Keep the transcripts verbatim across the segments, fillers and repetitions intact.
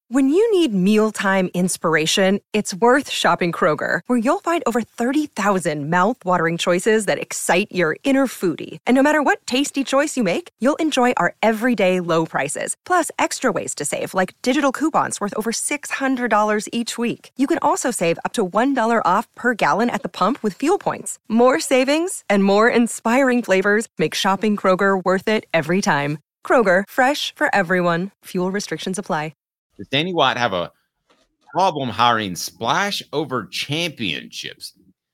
When you need mealtime inspiration, it's worth shopping Kroger, where you'll find over thirty thousand mouth-watering choices that excite your inner foodie. And no matter what tasty choice you make, you'll enjoy our everyday low prices, plus extra ways to save, like digital coupons worth over six hundred dollars each week. You can also save up to one dollar off per gallon at the pump with fuel points. More savings and more inspiring flavors make shopping Kroger worth it every time. Kroger, fresh for everyone. Fuel restrictions apply. Does Danny White have a problem hiring splash over championships?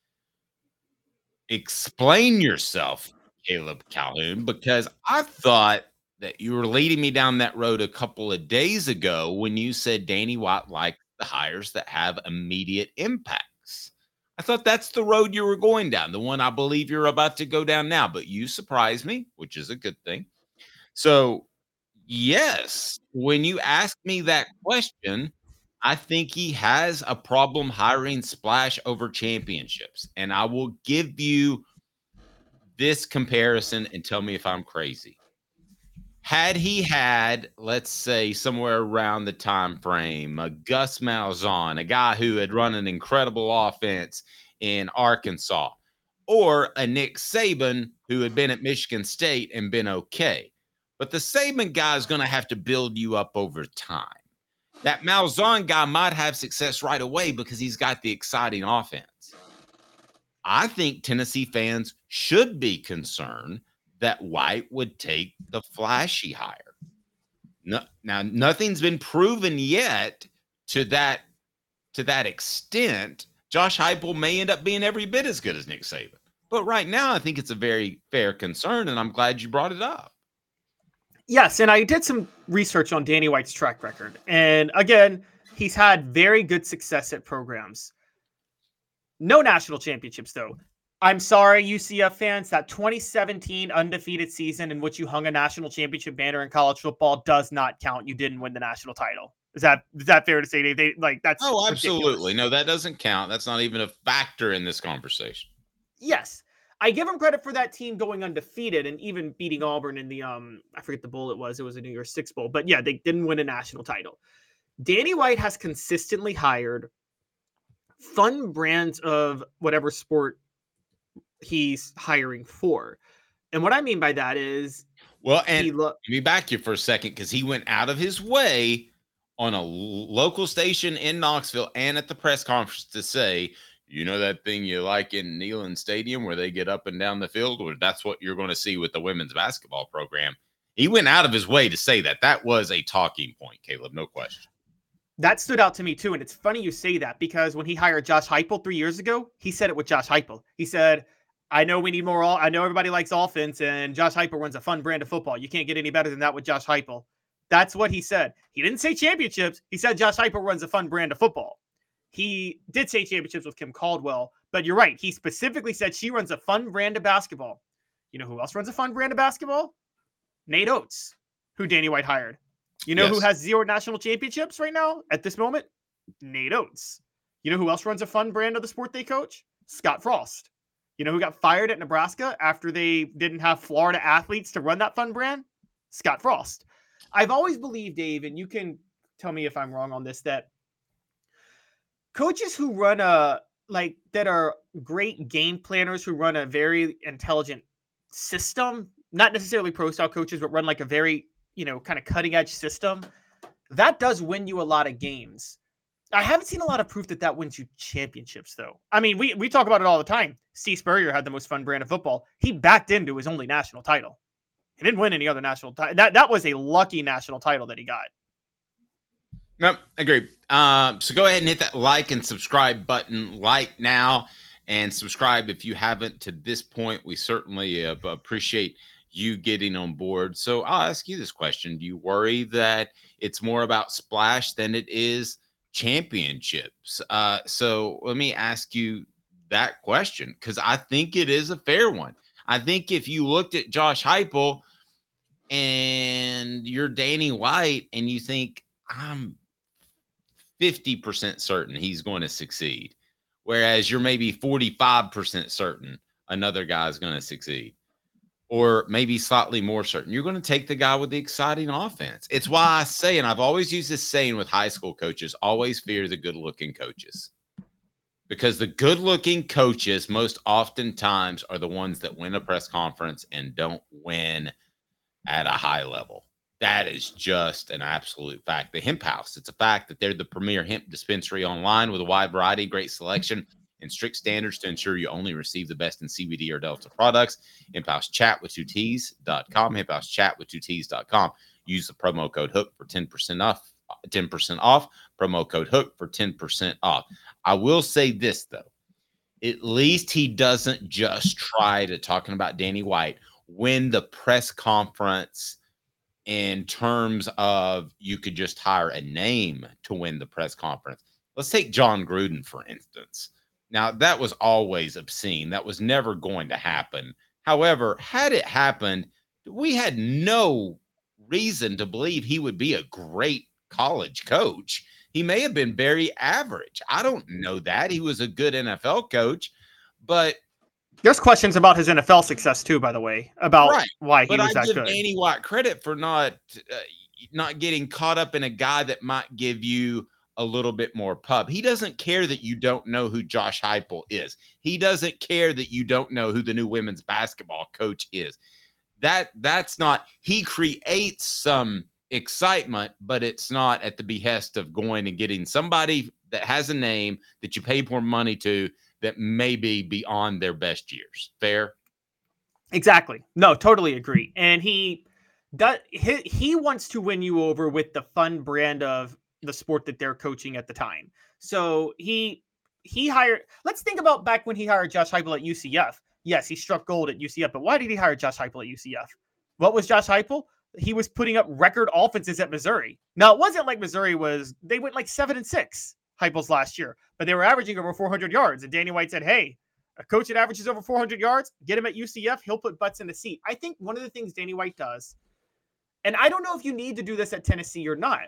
Explain yourself, Caleb Calhoun, because I thought that you were leading me down that road a couple of days ago when you said Danny White liked the hires that have immediate impacts. I thought that's the road you were going down, the one I believe you're about to go down now, but you surprised me, which is a good thing. So, yes, when you ask me that question, I think he has a problem hiring splash over championships. And I will give you this comparison and tell me if I'm crazy. Had he had, let's say, somewhere around the time frame, a Gus Malzahn, a guy who had run an incredible offense in Arkansas, or a Nick Saban who had been at Michigan State and been okay. But the Saban guy is going to have to build you up over time. That Malzahn guy might have success right away because he's got the exciting offense. I think Tennessee fans should be concerned that White would take the flashy hire. No, now, nothing's been proven yet to that, to that extent. Josh Heupel may end up being every bit as good as Nick Saban. But right now, I think it's a very fair concern, and I'm glad you brought it up. Yes, and I did some research on Danny White's track record. And again, he's had very good success at programs. No national championships, though. I'm sorry, U C F fans, that twenty seventeen undefeated season in which you hung a national championship banner in college football does not count. You didn't win the national title. Is that is that fair to say? They, they like that's oh, absolutely. ridiculous. No, that doesn't count. That's not even a factor in this conversation. Yes. I give him credit for that team going undefeated and even beating Auburn in the, um, I forget the bowl it was. It was a New Year's Six bowl. But yeah, they didn't win a national title. Danny White has consistently hired fun brands of whatever sport he's hiring for. And what I mean by that is... Well, and lo- let me back you for a second, because he went out of his way on a local station in Knoxville and at the press conference to say, you know that thing you like in Neyland Stadium where they get up and down the field? Or that's what you're going to see with the women's basketball program. He went out of his way to say that. That was a talking point, Caleb, no question. That stood out to me too. And it's funny you say that, because when he hired Josh Heupel three years ago, he said it with Josh Heupel. He said, I know we need more. I know everybody likes offense, and Josh Heupel runs a fun brand of football. You can't get any better than that with Josh Heupel. That's what he said. He didn't say championships. He said Josh Heupel runs a fun brand of football. He did say championships with Kim Caldwell, but you're right. He specifically said she runs a fun brand of basketball. You know who else runs a fun brand of basketball? Nate Oates, who Danny White hired. You know yes. who has zero national championships right now at this moment? Nate Oates. You know who else runs a fun brand of the sport they coach? Scott Frost. You know who got fired at Nebraska after they didn't have Florida athletes to run that fun brand? Scott Frost. I've always believed, Dave, and you can tell me if I'm wrong on this, that coaches who run a, like, that are great game planners, who run a very intelligent system, not necessarily pro style coaches, but run like a very, you know, kind of cutting edge system, that does win you a lot of games. I haven't seen a lot of proof that that wins you championships, though. I mean, we, we talk about it all the time. Steve Spurrier had the most fun brand of football. He backed into his only national title. He didn't win any other national title. That, that was a lucky national title that he got. No, agreed. Um, so go ahead and hit that like and subscribe button. Like now and subscribe if you haven't to this point. We certainly uh, appreciate you getting on board. So I'll ask you this question. Do you worry that it's more about splash than it is championships? Uh, so let me ask you that question, because I think it is a fair one. I think if you looked at Josh Heupel and you're Danny White and you think, I'm fifty percent certain he's going to succeed, whereas you're maybe forty-five percent certain another guy's going to succeed. or maybe slightly more certain. You're going to take the guy with the exciting offense. It's why I say, and I've always used this saying with high school coaches, always fear the good-looking coaches. Because the good-looking coaches most oftentimes are the ones that win a press conference and don't win at a high level. That is just an absolute fact. The Hemp House, it's a fact that they're the premier hemp dispensary online with a wide variety, great selection, and strict standards to ensure you only receive the best in C B D or Delta products. Hemp House Chat with two T's dot com. Hemp House Chat with two T's dot com. Use the promo code HOOK for ten percent off. ten percent off. Promo code HOOK for ten percent off. I will say this, though. At least he doesn't just try to, talking about Danny White, win the press conference in terms of you could just hire a name to win the press conference. Let's take John Gruden, for instance. Now, that was always obscene. That was never going to happen. However, had it happened, we had no reason to believe he would be a great college coach. He may have been very average. I don't know that. He was a good N F L coach, but there's questions about his N F L success too, by the way, about right. why he but was I that give good. Danny White credit for not uh, not getting caught up in a guy that might give you a little bit more pub. He doesn't care that you don't know who Josh Heupel is. He doesn't care that you don't know who the new women's basketball coach is. That that's not, he creates some excitement, but it's not at the behest of going and getting somebody that has a name that you pay more money to that may be beyond their best years. Fair? Exactly. No, totally agree. And he does, he, he wants to win you over with the fun brand of the sport that they're coaching at the time. So he he hired, let's think about back when he hired Josh Heupel at U C F. Yes, he struck gold at U C F, but why did he hire Josh Heupel at U C F? What was Josh Heupel? He was putting up record offenses at Missouri. Now, it wasn't like Missouri was, they went like seven and six, Heupel's last year, but they were averaging over four hundred yards. And Danny White said, hey, a coach that averages over four hundred yards, get him at U C F, he'll put butts in the seat. I think one of the things Danny White does, and I don't know if you need to do this at Tennessee or not,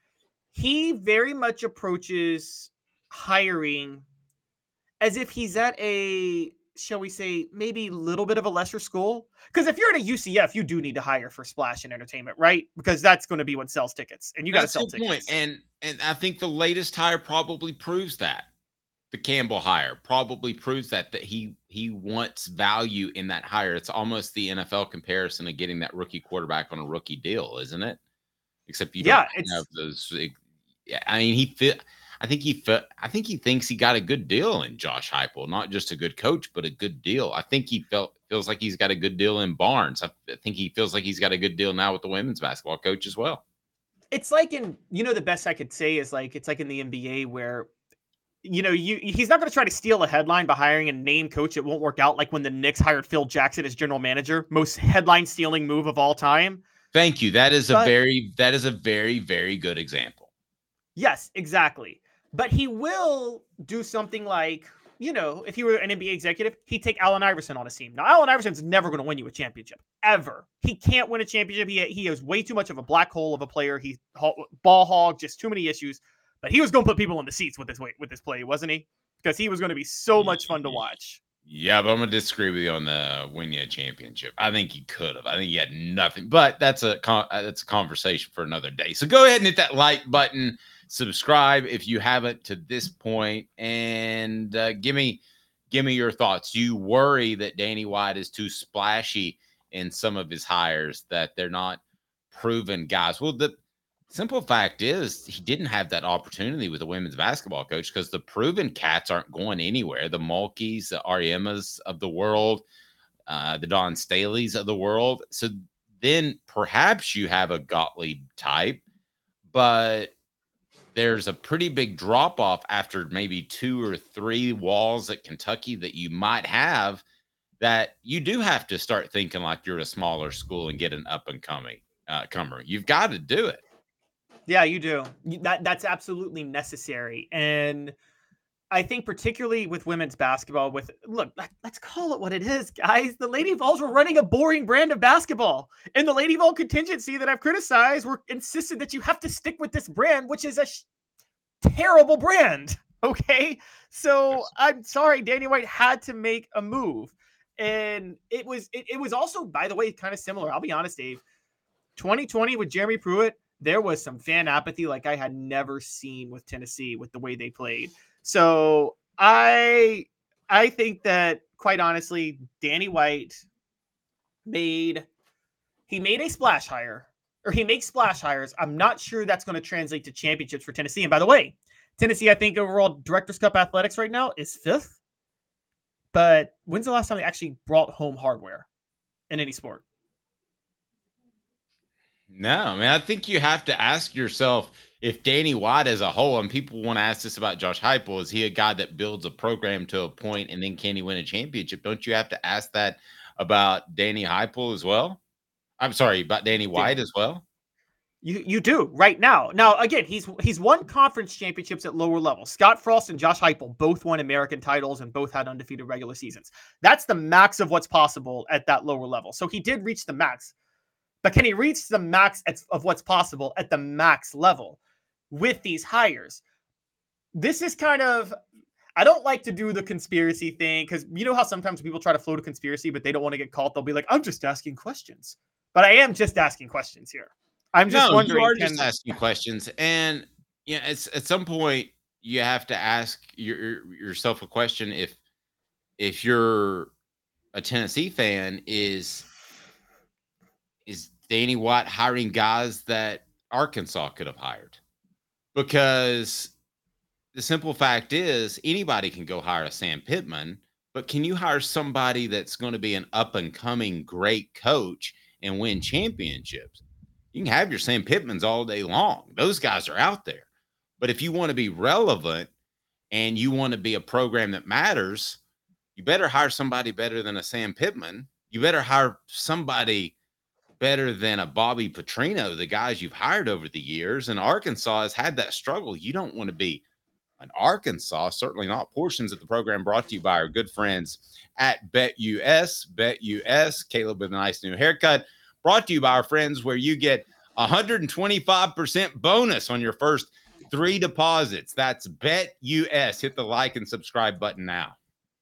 he very much approaches hiring as if he's at a, shall we say, maybe a little bit of a lesser school. Because if you're at a U C F, you do need to hire for splash and entertainment, right? Because that's going to be what sells tickets, and you got to sell tickets. Point. And and I think the latest hire probably proves that. The Campbell hire probably proves that that he he wants value in that hire. It's almost the N F L comparison of getting that rookie quarterback on a rookie deal, isn't it? Except you yeah, don't it's, have those. Yeah, I mean, he fit. I think he fit. I think he thinks he got a good deal in Josh Heupel, not just a good coach, but a good deal. I think he felt feels like he's got a good deal in Barnes. I think he feels like he's got a good deal now with the women's basketball coach as well. It's like in, you know, the best I could say is like, it's like in the N B A where, you know, you he's not going to try to steal a headline by hiring a name coach. It won't work out. Like when the Knicks hired Phil Jackson as general manager, most headline stealing move of all time. Thank you. That is but, a very, that is a very, very good example. Yes, exactly. But he will do something like, you know, if he were an N B A executive, he'd take Allen Iverson on his team. Now, Allen Iverson's never going to win you a championship, ever. He can't win a championship. He, he is way too much of a black hole of a player. He's ball hog, just too many issues. But he was going to put people in the seats with this with this play, wasn't he? Because he was going to be so much fun to watch. Yeah, but I'm going to disagree with you on the win you a championship. I think he could have. I think he had nothing. But that's a that's a conversation for another day. So go ahead and hit that like button. Subscribe if you haven't to this point, and uh, give me give me your thoughts. Do you worry that Danny White is too splashy in some of his hires, that they're not proven guys? Well, the simple fact is he didn't have that opportunity with a women's basketball coach because the proven cats aren't going anywhere. The Mulkeys, the Ariemas of the world, uh, the Don Staleys of the world. So then perhaps you have a Gottlieb type, but there's a pretty big drop off after maybe two or three walls at Kentucky that you might have, that you do have to start thinking like you're a smaller school and get an up and coming uh, comer. You've got to do it. Yeah, you do. That that's absolutely necessary. And I think particularly with women's basketball, with look, let's call it what it is, guys. The Lady Vols were running a boring brand of basketball. And the Lady Vol contingency that I've criticized were insisted that you have to stick with this brand, which is a sh- terrible brand. Okay. So I'm sorry, Danny White had to make a move. And it was it, it was also, by the way, kind of similar. I'll be honest, Dave. twenty twenty with Jeremy Pruitt, there was some fan apathy like I had never seen with Tennessee with the way they played. So I I think that, quite honestly, Danny White made he made a splash hire, or he makes splash hires. I'm not sure that's going to translate to championships for Tennessee. And by the way, Tennessee, I think overall Directors Cup athletics right now is fifth. But when's the last time they actually brought home hardware in any sport? No, I mean, I think you have to ask yourself if Danny White as a whole, and people want to ask this about Josh Heupel, is he a guy that builds a program to a point and then can he win a championship? Don't you have to ask that about Danny Heupel as well? I'm sorry, about Danny White as well? You you do right now. Now, again, he's he's won conference championships at lower levels. Scott Frost and Josh Heupel both won American titles and both had undefeated regular seasons. That's the max of what's possible at that lower level. So he did reach the max. But can he reach the max at, of what's possible at the max level with these hires? This is kind of, I don't like to do the conspiracy thing because you know how sometimes people try to float a conspiracy, but they don't want to get caught. They'll be like, I'm just asking questions. But I am just asking questions here. I'm just no, wondering. You are can, just asking questions. And yeah, it's at some point you have to ask your, yourself a question. If, if you're a Tennessee fan, is, is Danny White hiring guys that Arkansas could have hired? Because the simple fact is anybody can go hire a Sam Pittman, but can you hire somebody that's going to be an up and coming great coach and win championships? You can have your Sam Pittmans all day long. Those guys are out there. But if you want to be relevant and you want to be a program that matters, you better hire somebody better than a Sam Pittman. You better hire somebody better than a Bobby Petrino, the guys you've hired over the years. And Arkansas has had that struggle. You don't want to be an Arkansas, certainly not. Portions of the program brought to you by our good friends at BetUS. BetUS, Caleb with a nice new haircut. Brought to you by our friends where you get one hundred twenty-five percent bonus on your first three deposits. That's BetUS. Hit the like and subscribe button now.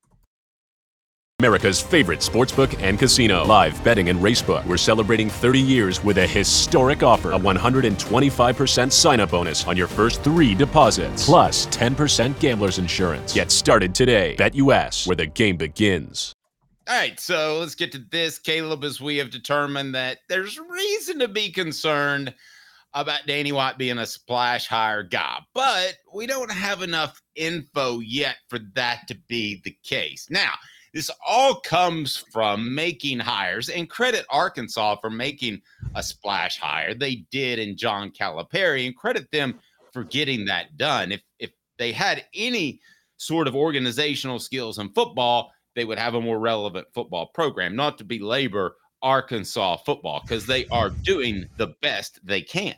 America's favorite sportsbook and casino. Live betting and racebook. We're celebrating thirty years with a historic offer. A one hundred twenty-five percent sign-up bonus on your first three deposits. Plus ten percent gambler's insurance. Get started today. BetUS, where the game begins. All right, so let's get to this, Caleb, as we have determined that there's reason to be concerned about Danny White being a splash hire guy, but we don't have enough info yet for that to be the case. Now, this all comes from making hires, and credit Arkansas for making a splash hire. They did in John Calipari, and credit them for getting that done. If if they had any sort of organizational skills in football, they would have a more relevant football program. Not to belabor Arkansas football, because they are doing the best they can.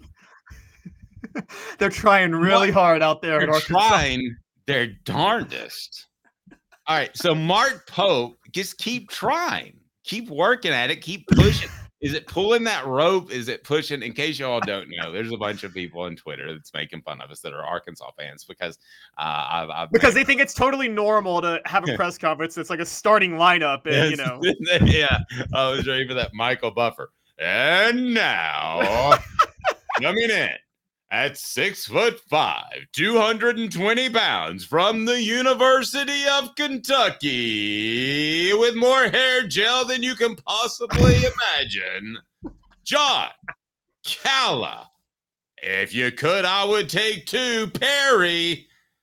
They're trying really but hard out there. They're at Arkansas. trying their darndest. All right, so Mark Pope, just keep trying. Keep working at it. Keep pushing. Is it pulling that rope? Is it pushing? In case you all don't know, there's a bunch of people on Twitter that's making fun of us that are Arkansas fans because uh, I've, I've because made... they think it's totally normal to have a press conference that's like a starting lineup, and you know. Yeah, I was ready for that Michael Buffer. And now, coming in at six foot five, two hundred twenty pounds, from the University of Kentucky, with more hair gel than you can possibly imagine, John Calla. If you could, I would take two. Perry.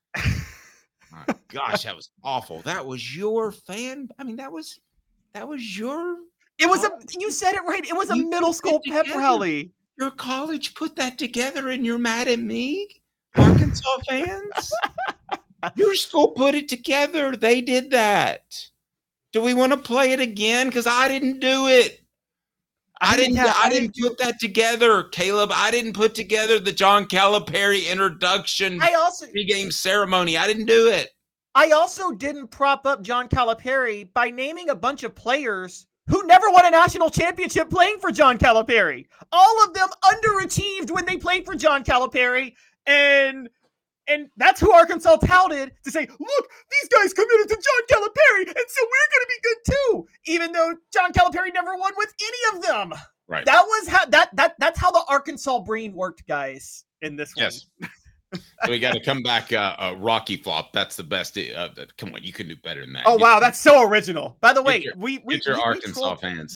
My gosh, that was awful. That was your fan. I mean, that was that was your. It was a. You said it right. It was a middle school pep rally. Your college put that together and you're mad at me, Arkansas fans? Your school put it together. They did that. Do we want to play it again? Because I didn't do it. I, I didn't. Have, I didn't put that together, Caleb. I didn't put together the John Calipari introduction. I also pregame ceremony. I didn't do it. I also didn't prop up John Calipari by naming a bunch of players who never won a national championship playing for John Calipari. All of them underachieved when they played for John Calipari. And And that's who Arkansas touted to say, look, these guys committed to John Calipari, and so we're going to be good too, even though John Calipari never won with any of them. Right. That was how that that that's how the Arkansas brain worked, guys. In this one. Yes. So we got to come back. Uh, uh, Rocky Flop. That's the best. Uh, come on, you can do better than that. Oh Get, wow, that's so original. By the way, your, we we, get your we, we Arkansas trolled, fans.